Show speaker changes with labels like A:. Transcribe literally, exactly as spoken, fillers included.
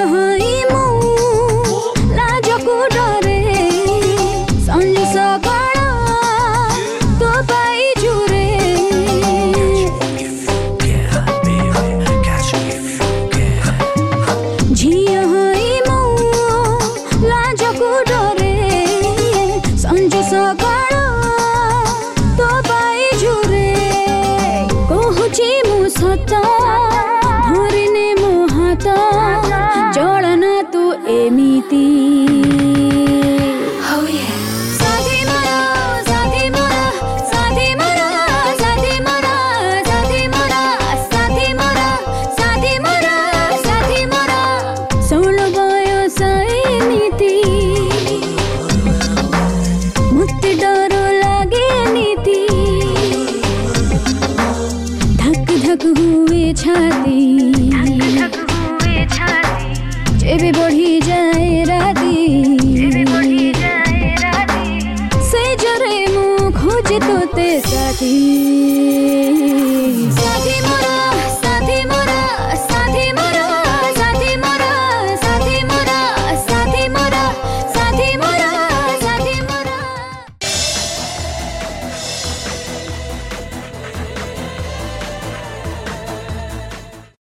A: हई मु लाजको डरे संजो सकाळ तो पाई जुरे झिया हई मु लाजको डरे संजो सकाळ तो पाई जुरे कहूची मु सत धरिने मो हाथ चलना तू एमिती साथी मोरा साथी मोरा साथी मोरा साथी मोरा साथी मोरा साथी मोरा साथी मोरा साथी मोरा षोलो बयस एमिती मते डर लागे नीति धक धक हुए छाती जेबे बढ़ी